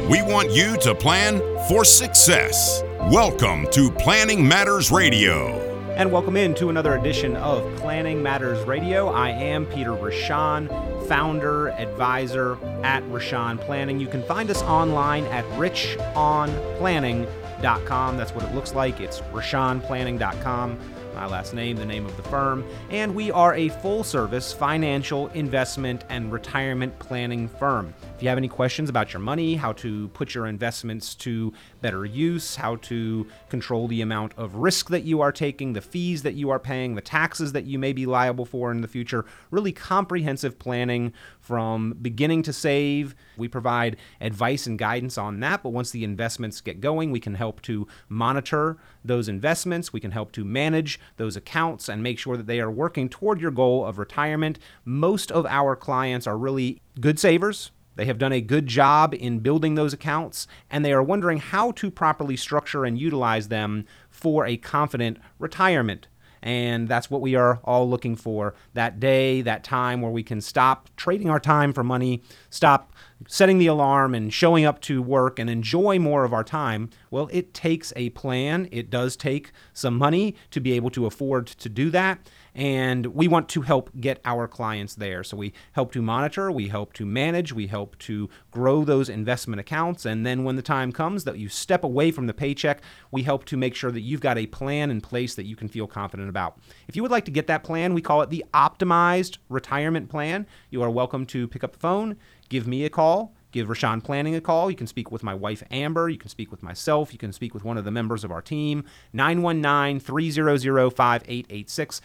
We want you to plan for success. Welcome to Planning Matters Radio. And welcome into another edition of Planning Matters Radio. I am Peter Rochon, founder, advisor at Rochon Planning. You can find us online at richonplanning.com. That's what it looks like. It's richonplanning.com. My last name, the name of the firm. And we are a full-service financial investment and retirement planning firm. If you have any questions about your money, how to put your investments to better use, how to control the amount of risk that you are taking, the fees that you are paying, the taxes that you may be liable for in the future, really comprehensive planning from beginning to save. We provide advice and guidance on that, but once the investments get going, we can help to monitor those investments. We can help to manage those accounts and make sure that they are working toward your goal of retirement. Most of our clients are really good savers. They have done a good job in building those accounts, and they are wondering how to properly structure and utilize them for a confident retirement. And that's what we are all looking for, that day, that time where we can stop trading our time for money, stop setting the alarm and showing up to work and enjoy more of our time. Well, it takes a plan. It does take some money to be able to afford to do that. And we want to help get our clients there. So we help to monitor, we help to manage, we help to grow those investment accounts. And then when the time comes that you step away from the paycheck, we help to make sure that you've got a plan in place that you can feel confident about. If you would like to get that plan, we call it the Optimized Retirement Plan. You are welcome to pick up the phone, give me a call. Give Rochon Planning a call. You can speak with my wife, Amber. You can speak with myself. You can speak with one of the members of our team. 919-300-5886,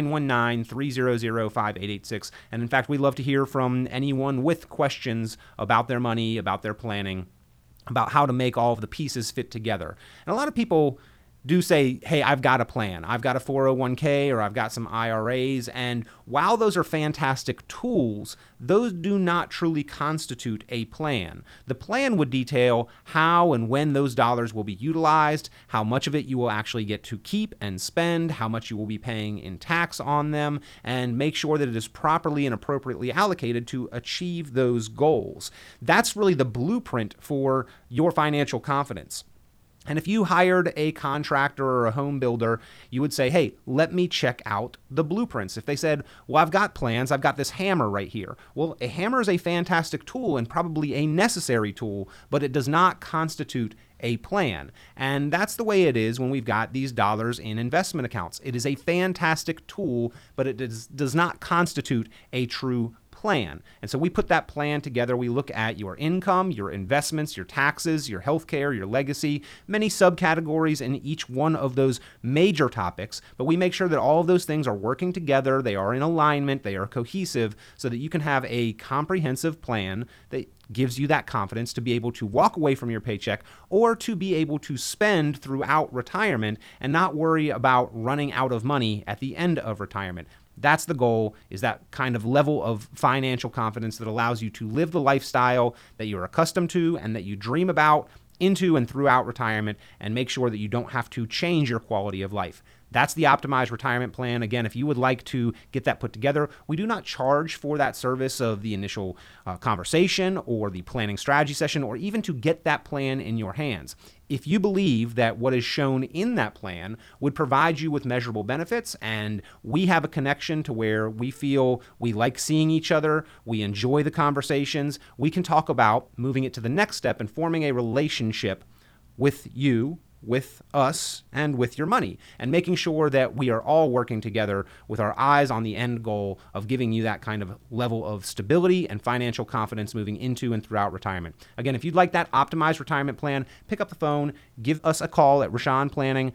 919-300-5886. And in fact, we love to hear from anyone with questions about their money, about their planning, about how to make all of the pieces fit together. And a lot of people do say, hey, I've got a plan. I've got a 401k or I've got some IRAs. And while those are fantastic tools, those do not truly constitute a plan. The plan would detail how and when those dollars will be utilized, how much of it you will actually get to keep and spend, how much you will be paying in tax on them, and make sure that it is properly and appropriately allocated to achieve those goals. That's really the blueprint for your financial confidence. And if you hired a contractor or a home builder, you would say, hey, let me check out the blueprints. If they said, well, I've got plans, I've got this hammer right here. Well, a hammer is a fantastic tool and probably a necessary tool, but it does not constitute a plan. And that's the way it is when we've got these dollars in investment accounts. It is a fantastic tool, but it does not constitute a true plan. And so we put that plan together. We look at your income, your investments, your taxes, your healthcare, your legacy, many subcategories in each one of those major topics. But we make sure that all of those things are working together, they are in alignment, they are cohesive, so that you can have a comprehensive plan that gives you that confidence to be able to walk away from your paycheck or to be able to spend throughout retirement and not worry about running out of money at the end of retirement. That's the goal, is that kind of level of financial confidence that allows you to live the lifestyle that you're accustomed to and that you dream about into and throughout retirement, and make sure that you don't have to change your quality of life. That's the Optimized Retirement Plan. Again, if you would like to get that put together, we do not charge for that service of the initial conversation or the planning strategy session, or even to get that plan in your hands. If you believe that what is shown in that plan would provide you with measurable benefits, and we have a connection to where we feel we like seeing each other, we enjoy the conversations, we can talk about moving it to the next step and forming a relationship with you, with us, and with your money, and making sure that we are all working together with our eyes on the end goal of giving you that kind of level of stability and financial confidence moving into and throughout retirement. Again, if you'd like that Optimized Retirement Plan, pick up the phone, give us a call at Rochon Planning,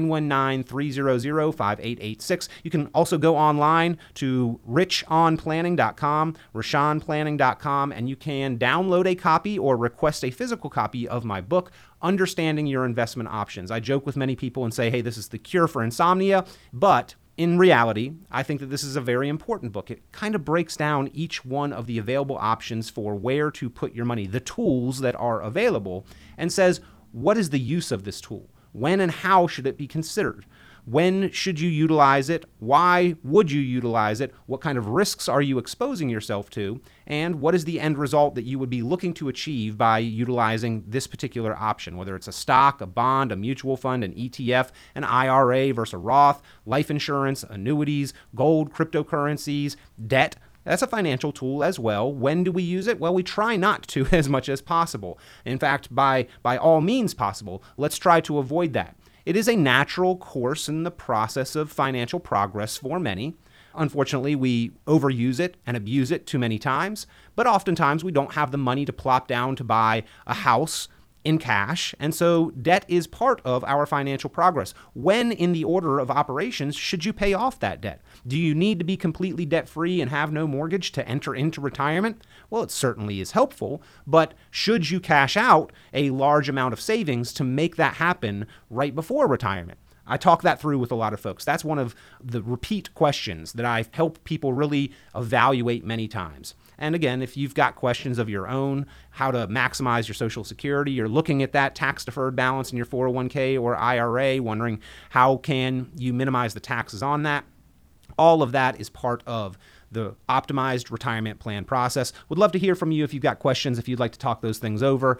919-300-5886. You can also go online to richonplanning.com, rochonplanning.com, and you can download a copy or request a physical copy of my book, Understanding Your Investment Options. I joke with many people and say, hey, this is the cure for insomnia, but in reality, I think that this is a very important book. It kind of breaks down each one of the available options for where to put your money, the tools that are available, and says, what is the use of this tool? When and how should it be considered? When should you utilize it? Why would you utilize it? What kind of risks are you exposing yourself to? And what is the end result that you would be looking to achieve by utilizing this particular option, whether it's a stock, a bond, a mutual fund, an ETF, an IRA versus a Roth, life insurance, annuities, gold, cryptocurrencies, debt. That's a financial tool as well. When do we use it? Well, we try not to as much as possible. In fact, by all means possible, let's try to avoid that. It is a natural course in the process of financial progress for many. Unfortunately, we overuse it and abuse it too many times, but oftentimes we don't have the money to plop down to buy a house in cash, and so debt is part of our financial progress. When in the order of operations should you pay off that debt? Do you need to be completely debt-free and have no mortgage to enter into retirement? Well, it certainly is helpful, but should you cash out a large amount of savings to make that happen right before retirement? I talk that through with a lot of folks. That's one of the repeat questions that I help people really evaluate many times. And again, if you've got questions of your own, how to maximize your Social Security, you're looking at that tax-deferred balance in your 401k or IRA, wondering how can you minimize the taxes on that, all of that is part of the optimized retirement plan process. Would love to hear from you if you've got questions, if you'd like to talk those things over.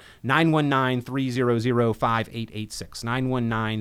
919-300-5886.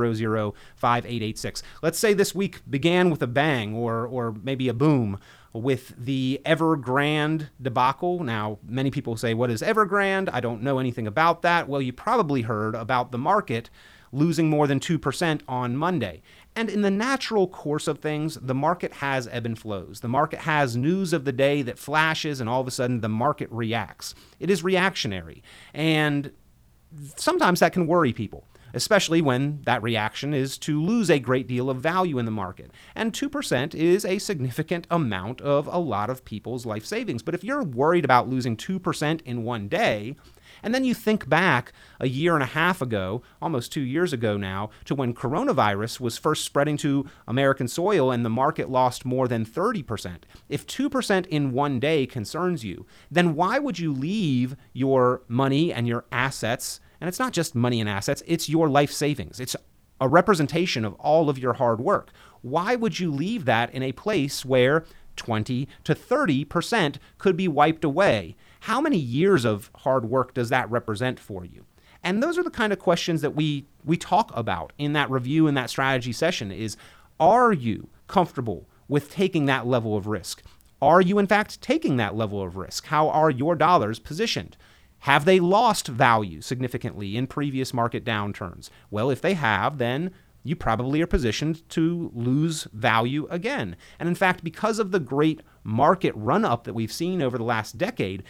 919-300-5886. Let's say this week began with a bang or maybe a boom with the Evergrande debacle. Now, many people say, what is Evergrande? I don't know anything about that. Well, you probably heard about the market losing more than 2% on Monday. And in the natural course of things, the market has ebb and flows. The market has news of the day that flashes, and all of a sudden the market reacts. It is reactionary. And sometimes that can worry people, especially when that reaction is to lose a great deal of value in the market. And 2% is a significant amount of a lot of people's life savings. But if you're worried about losing 2% in one day, and then you think back a year and a half ago, almost 2 years ago now, to when coronavirus was first spreading to American soil and the market lost more than 30%. If 2% in one day concerns you, then why would you leave your money and your assets? And it's not just money and assets, it's your life savings. It's a representation of all of your hard work. Why would you leave that in a place where 20 to 30% could be wiped away? How many years of hard work does that represent for you? And those are the kind of questions that we talk about in that review and that strategy session is, are you comfortable with taking that level of risk? Are you, in fact, taking that level of risk? How are your dollars positioned? Have they lost value significantly in previous market downturns? Well, if they have, then you probably are positioned to lose value again. And in fact, because of the great market run-up that we've seen over the last decade,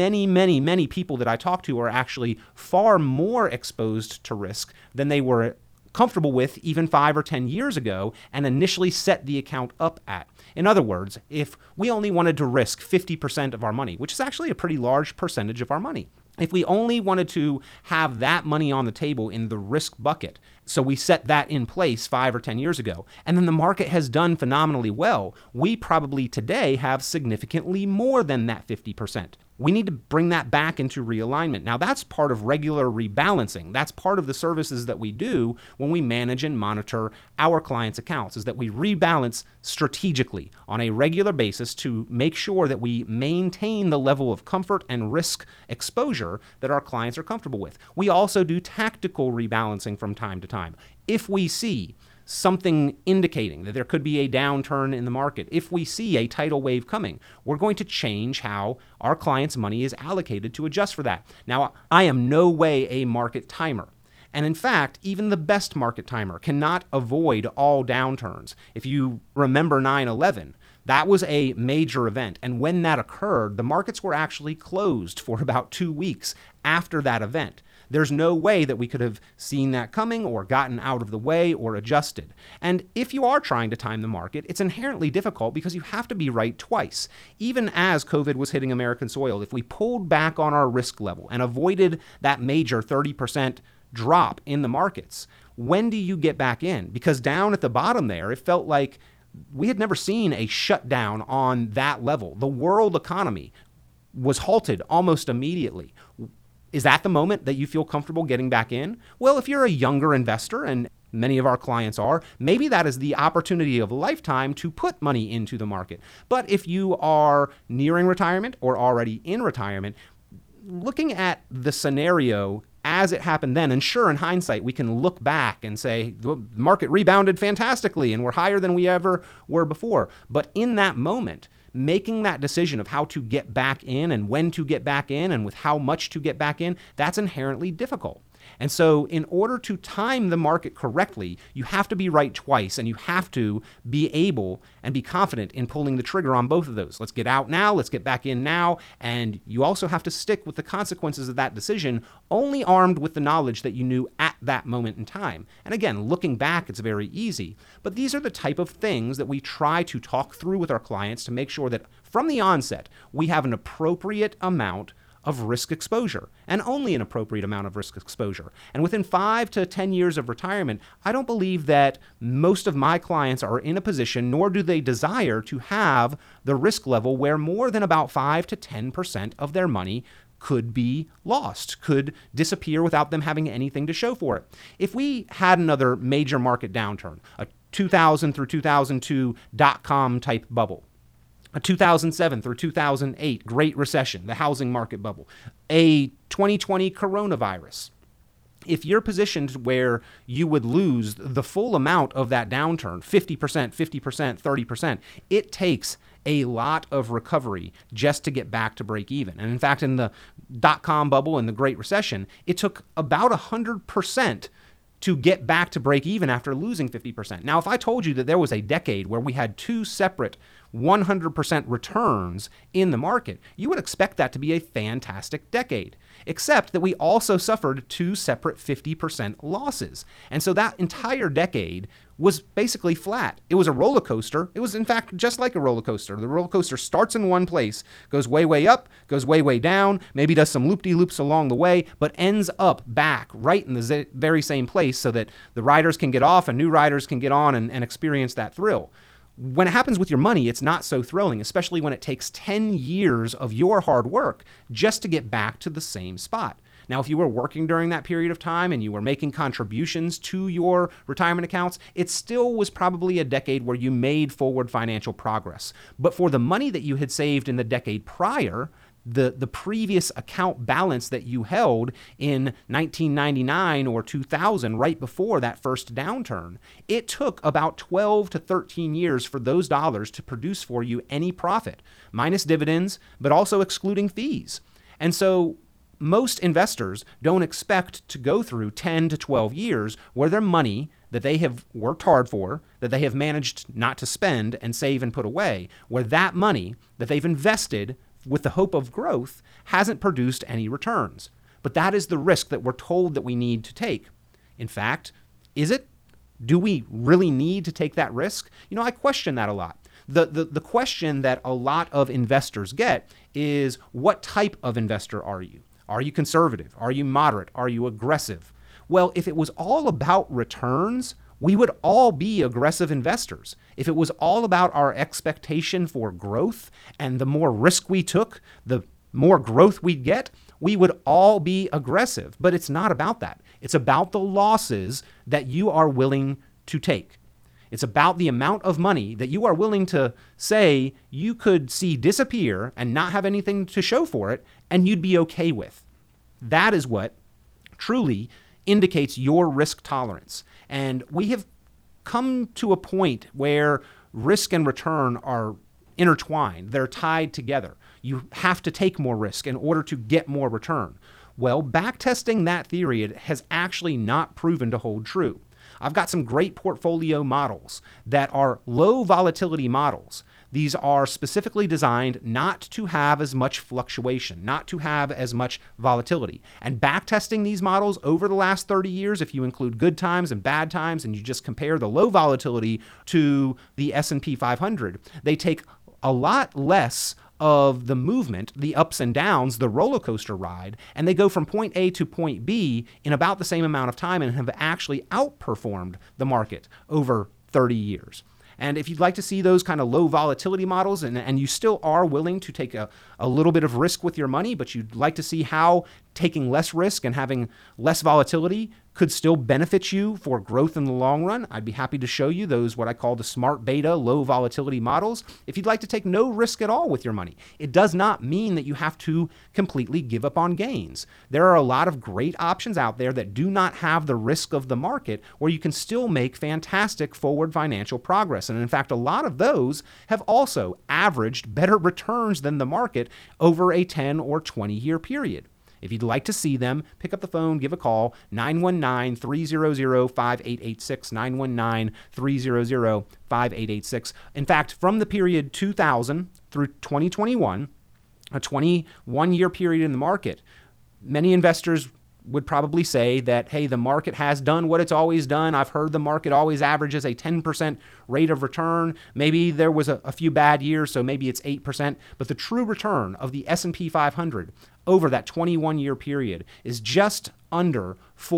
many people that I talk to are actually far more exposed to risk than they were comfortable with even 5 or 10 years ago and initially set the account up at. In other words, if we only wanted to risk 50% of our money, which is actually a pretty large percentage of our money, if we only wanted to have that money on the table in the risk bucket, so we set that in place 5 or 10 years ago, and then the market has done phenomenally well, we probably today have significantly more than that 50%. We need to bring that back into realignment. Now, that's part of regular rebalancing. That's part of the services that we do when we manage and monitor our clients' accounts, is that we rebalance strategically on a regular basis to make sure that we maintain the level of comfort and risk exposure that our clients are comfortable with. We also do tactical rebalancing from time to time. If we see something indicating that there could be a downturn in the market, if we see a tidal wave coming, we're going to change how our clients' money is allocated to adjust for that. Now, I am no way a market timer. And in fact, even the best market timer cannot avoid all downturns. If you remember 9/11, that was a major event. And when that occurred, the markets were actually closed for about 2 weeks after that event. There's no way that we could have seen that coming or gotten out of the way or adjusted. And if you are trying to time the market, it's inherently difficult because you have to be right twice. Even as COVID was hitting American soil, if we pulled back on our risk level and avoided that major 30% drop in the markets, when do you get back in? Because down at the bottom there, it felt like we had never seen a shutdown on that level. The world economy was halted almost immediately. Is that the moment that you feel comfortable getting back in? Well, if you're a younger investor and many of our clients are, maybe that is the opportunity of a lifetime to put money into the market. But if you are nearing retirement or already in retirement, looking at the scenario as it happened then, and sure, in hindsight, we can look back and say, the market rebounded fantastically and we're higher than we ever were before. But in that moment, making that decision of how to get back in and when to get back in and with how much to get back in, that's inherently difficult. And so in order to time the market correctly, you have to be right twice, and you have to be able and be confident in pulling the trigger on both of those. Let's get out now, let's get back in now, and you also have to stick with the consequences of that decision, only armed with the knowledge that you knew at that moment in time. And again, looking back, it's very easy. But these are the type of things that we try to talk through with our clients to make sure that from the onset, we have an appropriate amount of risk exposure, and only an appropriate amount of risk exposure. And within 5 to 10 years of retirement, I don't believe that most of my clients are in a position, nor do they desire to have the risk level where more than about 5 to 10% of their money could be lost, could disappear without them having anything to show for it. If we had another major market downturn, a 2000 through 2002 dot-com type bubble, a 2007 through 2008 Great Recession, the housing market bubble, a 2020 coronavirus. If you're positioned where you would lose the full amount of that downturn, 50%, 50%, 30%, it takes a lot of recovery just to get back to break even. And in fact, in the dot-com bubble and the Great Recession, it took about 100% to get back to break even after losing 50%. Now, if I told you that there was a decade where we had two separate 100% returns in the market, you would expect that to be a fantastic decade, except that we also suffered two separate 50% losses. And so that entire decade was basically flat. It was a roller coaster. It was, in fact, just like a roller coaster. The roller coaster starts in one place, goes way, way up, goes way, way down, maybe does some loop-de-loops along the way, but ends up back right in the very same place so that the riders can get off and new riders can get on and experience that thrill. When it happens with your money, it's not so thrilling, especially when it takes 10 years of your hard work just to get back to the same spot. Now, if you were working during that period of time and you were making contributions to your retirement accounts, it still was probably a decade where you made forward financial progress. But for the money that you had saved in the decade prior, the previous account balance that you held in 1999 or 2000, right before that first downturn, it took about 12 to 13 years for those dollars to produce for you any profit, minus dividends, but also excluding fees. And so most investors don't expect to go through 10 to 12 years where their money that they have worked hard for, that they have managed not to spend and save and put away, where that money that they've invested with the hope of growth hasn't produced any returns. But that is the risk that we're told that we need to take. In fact, is it? Do we really need to take that risk? You know, I question that a lot. The question that a lot of investors get is, what type of investor are you? Are you conservative? Are you moderate? Are you aggressive? Well, if it was all about returns, we would all be aggressive investors. If it was all about our expectation for growth and the more risk we took, the more growth we'd get, we would all be aggressive. But it's not about that. It's about the losses that you are willing to take. It's about the amount of money that you are willing to say you could see disappear and not have anything to show for it, and you'd be okay with. That is what truly indicates your risk tolerance. And we have come to a point where risk and return are intertwined. They're tied together. You have to take more risk in order to get more return. Well, backtesting that theory has actually not proven to hold true. I've got some great portfolio models that are low volatility models. These are specifically designed not to have as much fluctuation, not to have as much volatility. And backtesting these models over the last 30 years, if you include good times and bad times, and you just compare the low volatility to the S&P 500, they take a lot less of the movement, the ups and downs, the roller coaster ride, and they go from point A to point B in about the same amount of time and have actually outperformed the market over 30 years. And if you'd like to see those kind of low volatility models and you still are willing to take a little bit of risk with your money, but you'd like to see how taking less risk and having less volatility could still benefit you for growth in the long run. I'd be happy to show you those, what I call the smart beta, low volatility models. If you'd like to take no risk at all with your money, it does not mean that you have to completely give up on gains. There are a lot of great options out there that do not have the risk of the market, where you can still make fantastic forward financial progress. And in fact, a lot of those have also averaged better returns than the market over a 10 or 20 year period. If you'd like to see them, pick up the phone, give a call, 919-300-5886, 919-300-5886. In fact, from the period 2000 through 2021, a 21-year period in the market, many investors would probably say that, hey, the market has done what it's always done. I've heard the market always averages a 10% rate of return. Maybe there was a few bad years, so maybe it's 8%. But the true return of the S&P 500 over that 21-year period is just under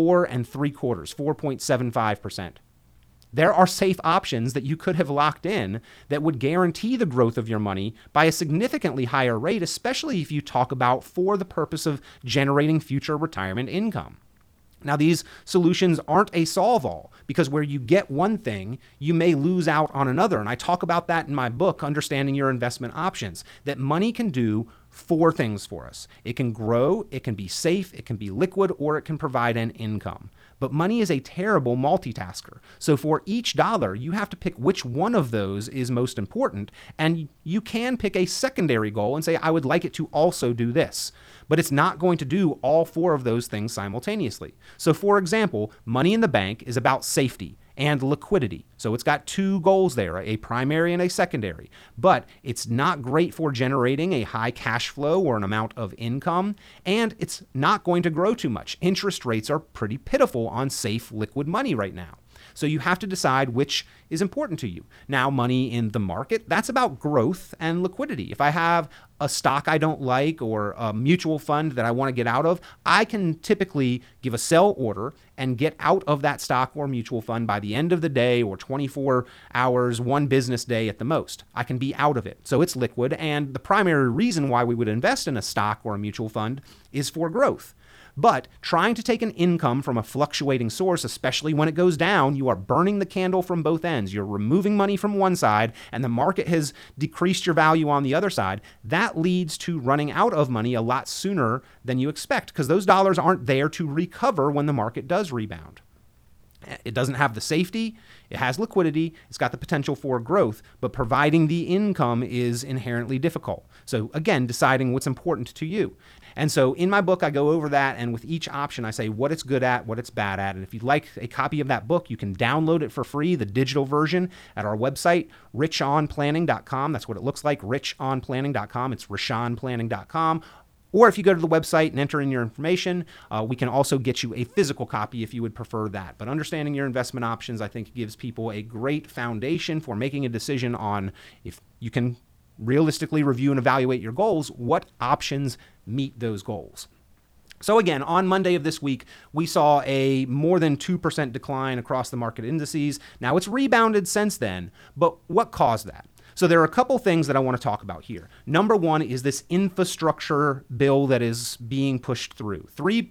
4.75%. There are safe options that you could have locked in that would guarantee the growth of your money by a significantly higher rate, especially if you talk about for the purpose of generating future retirement income. Now, these solutions aren't a solve-all, because where you get one thing, you may lose out on another. And I talk about that in my book, Understanding Your Investment Options, that money can do 4 things for us. It can grow, it can be safe, it can be liquid, or it can provide an income. But money is a terrible multitasker. So for each dollar, you have to pick which one of those is most important. And you can pick a secondary goal and say, I would like it to also do this. But it's not going to do all 4 of those things simultaneously. So for example, money in the bank is about safety and liquidity. So it's got 2 goals there, a primary and a secondary. But it's not great for generating a high cash flow or an amount of income, and it's not going to grow too much. Interest rates are pretty pitiful on safe liquid money right now. So you have to decide which is important to you. Now, money in the market, that's about growth and liquidity. If I have a stock I don't like or a mutual fund that I want to get out of, I can typically give a sell order and get out of that stock or mutual fund by the end of the day, or 24 hours, 1 business day at the most. I can be out of it. So it's liquid. And the primary reason why we would invest in a stock or a mutual fund is for growth. But trying to take an income from a fluctuating source, especially when it goes down, you are burning the candle from both ends. You're removing money from one side, and the market has decreased your value on the other side. That leads to running out of money a lot sooner than you expect, because those dollars aren't there to recover when the market does rebound. It doesn't have the safety, it has liquidity, it's got the potential for growth, but providing the income is inherently difficult. So again, deciding what's important to you. And so in my book, I go over that, and with each option, I say what it's good at, what it's bad at. And if you'd like a copy of that book, you can download it for free, the digital version, at our website, richonplanning.com. That's what it looks like, richonplanning.com. It's richonplanning.com. Or if you go to the website and enter in your information, we can also get you a physical copy if you would prefer that. But understanding your investment options, I think, gives people a great foundation for making a decision on if you can realistically review and evaluate your goals, what options meet those goals. So again, on Monday of this week, we saw a more than 2% decline across the market indices. Now, it's rebounded since then, but what caused that? So there are a couple things that I want to talk about here. Number one is this infrastructure bill that is being pushed through.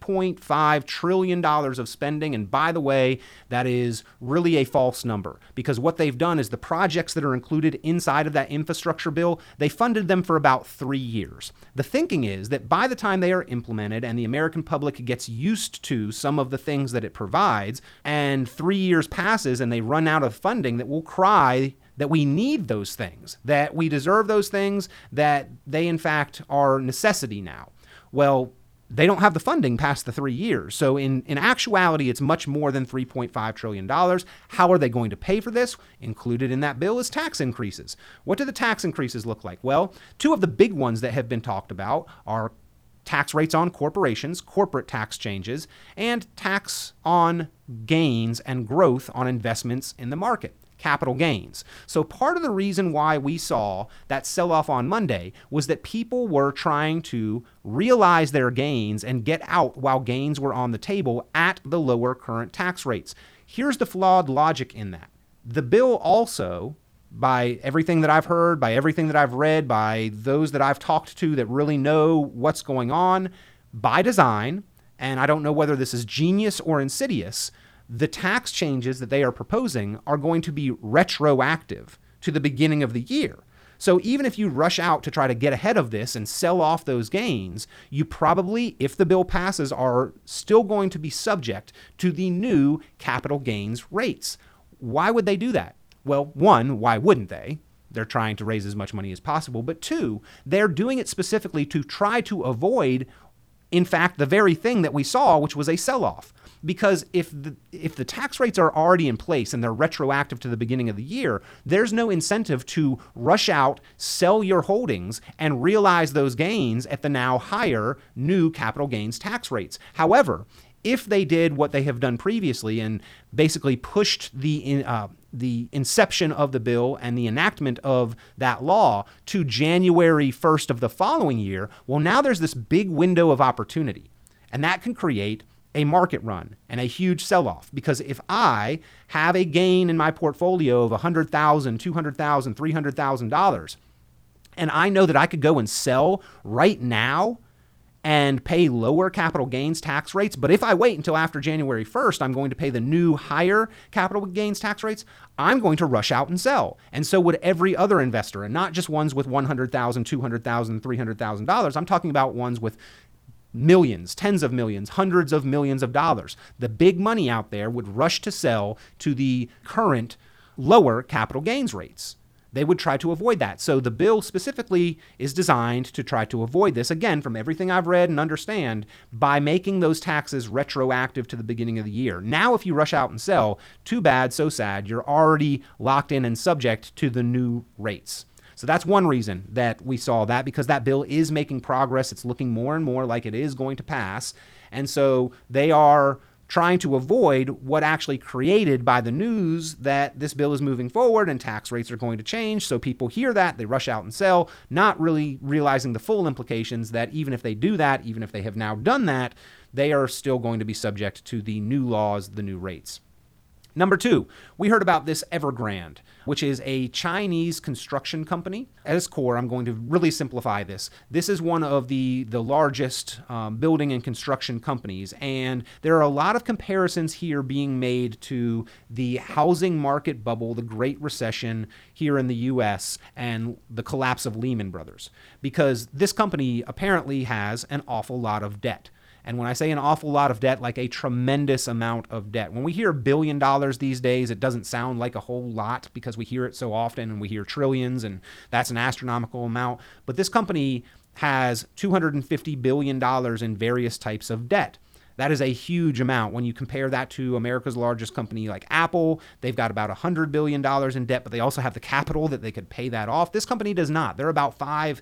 $3.5 trillion of spending. And by the way, that is really a false number, because what they've done is the projects that are included inside of that infrastructure bill, they funded them for about 3 years. The thinking is that by the time they are implemented and the American public gets used to some of the things that it provides, and 3 years passes and they run out of funding, that will cry that we need those things, that we deserve those things, that they in fact are necessity now. Well, they don't have the funding past the 3 years. So in actuality, it's much more than $3.5 trillion. How are they going to pay for this? Included in that bill is tax increases. What do the tax increases look like? Well, 2 of the big ones that have been talked about are tax rates on corporations, corporate tax changes, and tax on gains and growth on investments in the market. Capital gains. So part of the reason why we saw that sell-off on Monday was that people were trying to realize their gains and get out while gains were on the table at the lower current tax rates. Here's the flawed logic in that. The bill also, by everything that I've heard, by everything that I've read, by those that I've talked to that really know what's going on, by design, and I don't know whether this is genius or insidious, the tax changes that they are proposing are going to be retroactive to the beginning of the year. So even if you rush out to try to get ahead of this and sell off those gains, you probably, if the bill passes, are still going to be subject to the new capital gains rates. Why would they do that? Well, one, why wouldn't they? They're trying to raise as much money as possible. But two, they're doing it specifically to try to avoid, in fact, the very thing that we saw, which was a sell-off. Because if the tax rates are already in place and they're retroactive to the beginning of the year, there's no incentive to rush out, sell your holdings, and realize those gains at the now higher new capital gains tax rates. However, if they did what they have done previously and basically pushed the inception of the bill and the enactment of that law to January 1st of the following year, well, now there's this big window of opportunity, and that can create a market run and a huge sell-off. Because if I have a gain in my portfolio of $100,000, $200,000, $300,000, and I know that I could go and sell right now and pay lower capital gains tax rates, but if I wait until after January 1st, I'm going to pay the new higher capital gains tax rates, I'm going to rush out and sell. And so would every other investor, and not just ones with $100,000, $200,000, $300,000. I'm talking about ones with millions, tens of millions, hundreds of millions of dollars. The big money out there would rush to sell to the current lower capital gains rates. They would try to avoid that. So the bill specifically is designed to try to avoid this, again, from everything I've read and understand, by making those taxes retroactive to the beginning of the year. Now, if you rush out and sell, too bad, so sad, you're already locked in and subject to the new rates. So that's one reason that we saw that, because that bill is making progress. It's looking more and more like it is going to pass. And so they are trying to avoid what actually created by the news that this bill is moving forward and tax rates are going to change. So people hear that, they rush out and sell, not really realizing the full implications that even if they do that, even if they have now done that, they are still going to be subject to the new laws, the new rates. Number two, we heard about this Evergrande, which is a Chinese construction company. At its core, I'm going to really simplify this. This is one of the largest building and construction companies, and there are a lot of comparisons here being made to the housing market bubble, the Great Recession here in the U.S., and the collapse of Lehman Brothers, because this company apparently has an awful lot of debt. And when I say an awful lot of debt, like a tremendous amount of debt. When we hear $1 billion these days, it doesn't sound like a whole lot because we hear it so often, and we hear trillions, and that's an astronomical amount. But this company has $250 billion in various types of debt. That is a huge amount. When you compare that to America's largest company like Apple, they've got about $100 billion in debt, but they also have the capital that they could pay that off. This company does not. They're about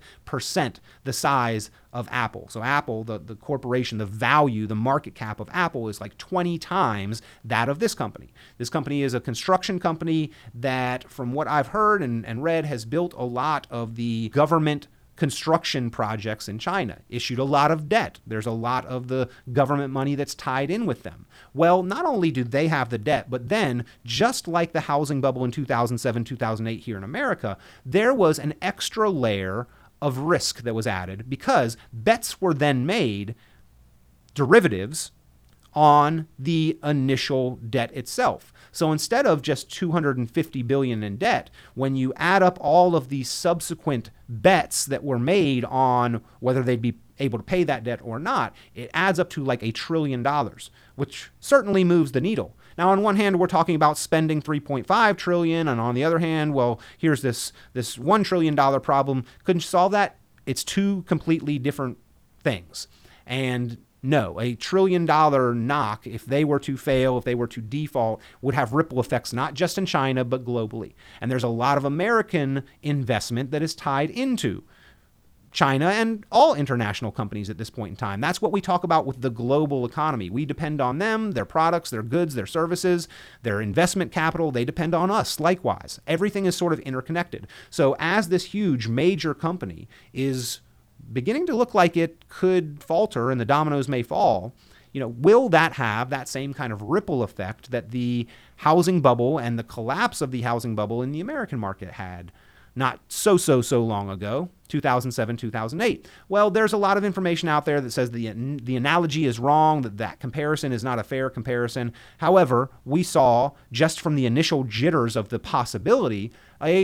5% the size of Apple. So Apple, the corporation, the value, the market cap of Apple is like 20 times that of this company. This company is a construction company that, from what I've heard and read, has built a lot of the government construction projects in China, issued a lot of debt. There's a lot of the government money that's tied in with them. Well, not only do they have the debt, but then, just like the housing bubble in 2007, 2008 here in America, there was an extra layer of risk that was added because bets were then made, derivatives, on the initial debt itself. So instead of just $250 billion in debt, when you add up all of these subsequent bets that were made on whether they'd be able to pay that debt or not, it adds up to like $1 trillion, which certainly moves the needle. Now, on one hand, we're talking about spending $3.5 trillion, and on the other hand, well, here's this $1 trillion problem. Couldn't you solve that? It's two completely different things. And no, $1 trillion knock, if they were to fail, if they were to default, would have ripple effects not just in China, but globally. And there's a lot of American investment that is tied into China and all international companies at this point in time. That's what we talk about with the global economy. We depend on them, their products, their goods, their services, their investment capital. They depend on us likewise. Everything is sort of interconnected. So as this huge major company is beginning to look like it could falter and the dominoes may fall, will that have that same kind of ripple effect that the housing bubble and the collapse of the housing bubble in the American market had? not so long ago, 2007, 2008. Well, there's a lot of information out there that says the analogy is wrong, that comparison is not a fair comparison. However, we saw just from the initial jitters of the possibility,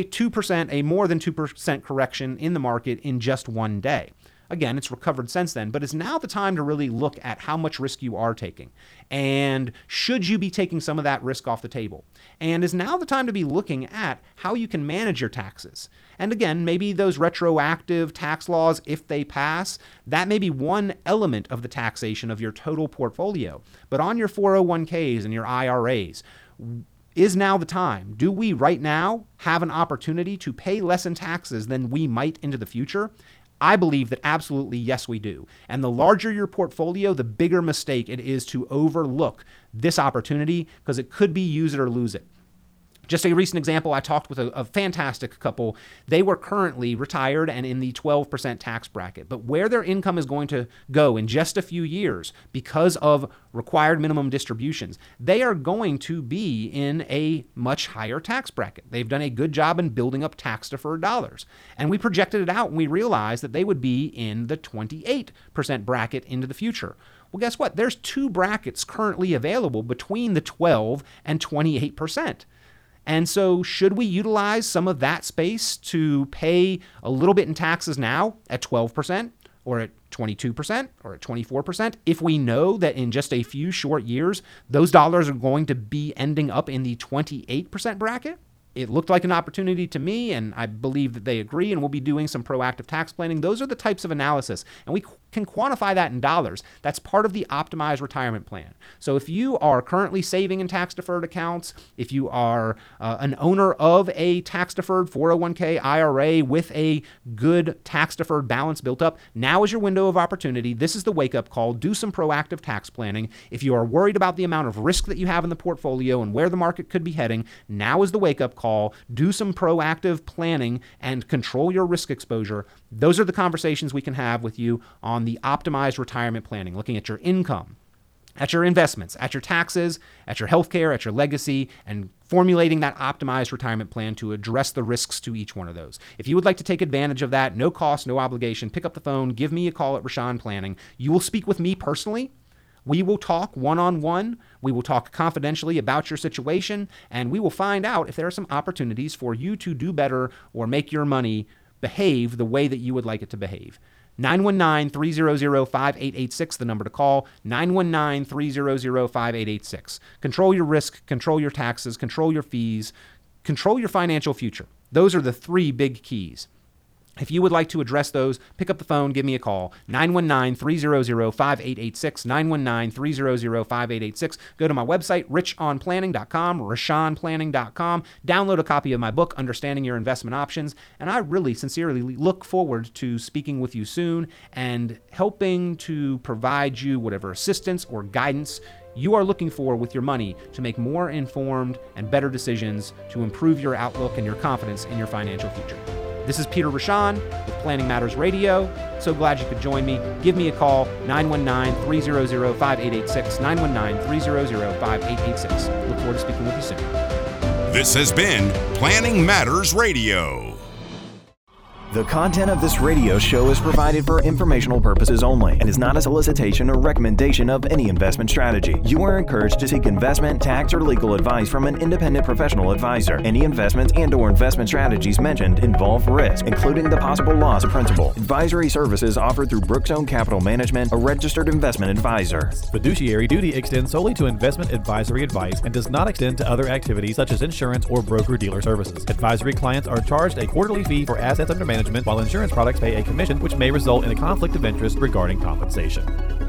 a more than 2% correction in the market in just one day. Again, it's recovered since then, but it's now the time to really look at how much risk you are taking. And should you be taking some of that risk off the table? And is now the time to be looking at how you can manage your taxes. And again, maybe those retroactive tax laws, if they pass, that may be one element of the taxation of your total portfolio. But on your 401ks and your IRAs, is now the time? Do we right now have an opportunity to pay less in taxes than we might into the future? I believe that absolutely yes, we do. And the larger your portfolio, the bigger mistake it is to overlook this opportunity because it could be use it or lose it. Just a recent example, I talked with a fantastic couple. They were currently retired and in the 12% tax bracket, but where their income is going to go in just a few years because of required minimum distributions, they are going to be in a much higher tax bracket. They've done a good job in building up tax-deferred dollars. And we projected it out and we realized that they would be in the 28% bracket into the future. Well, guess what? There's two brackets currently available between the 12 and 28%. And so should we utilize some of that space to pay a little bit in taxes now at 12% or at 22% or at 24% if we know that in just a few short years, those dollars are going to be ending up in the 28% bracket? It looked like an opportunity to me, and I believe that they agree, and we'll be doing some proactive tax planning. Those are the types of analysis, and we can quantify that in dollars. That's part of the optimized retirement plan. So if you are currently saving in tax-deferred accounts, if you are an owner of a tax-deferred 401k IRA with a good tax-deferred balance built up, now is your window of opportunity. This is the wake-up call. Do some proactive tax planning. If you are worried about the amount of risk that you have in the portfolio and where the market could be heading, now is the wake-up call. Do some proactive planning and control your risk exposure. Those are the conversations we can have with you on the optimized retirement planning, looking at your income, at your investments, at your taxes, at your healthcare, at your legacy, and formulating that optimized retirement plan to address the risks to each one of those. If you would like to take advantage of that, no cost, no obligation, pick up the phone, give me a call at Rashawn Planning. You will speak with me personally. We will talk one-on-one. We will talk confidentially about your situation, and we will find out if there are some opportunities for you to do better or make your money behave the way that you would like it to behave. 919-300-5886, the number to call, 919-300-5886. Control your risk, control your taxes, control your fees, control your financial future. Those are the three big keys. If you would like to address those, pick up the phone, give me a call, 919-300-5886, 919-300-5886. Go to my website, richonplanning.com, rashawnplanning.com. Download a copy of my book, Understanding Your Investment Options, and I really sincerely look forward to speaking with you soon and helping to provide you whatever assistance or guidance you are looking for with your money to make more informed and better decisions to improve your outlook and your confidence in your financial future. This is Peter Rashawn with Planning Matters Radio. So glad you could join me. Give me a call, 919-300-5886, 919-300-5886. Look forward to speaking with you soon. This has been Planning Matters Radio. The content of this radio show is provided for informational purposes only and is not a solicitation or recommendation of any investment strategy. You are encouraged to seek investment, tax, or legal advice from an independent professional advisor. Any investments and/or investment strategies mentioned involve risk, including the possible loss of principal. Advisory services offered through Brookzone Capital Management, a registered investment advisor. Fiduciary duty extends solely to investment advisory advice and does not extend to other activities such as insurance or broker-dealer services. Advisory clients are charged a quarterly fee for assets under management, while insurance products pay a commission, which may result in a conflict of interest regarding compensation.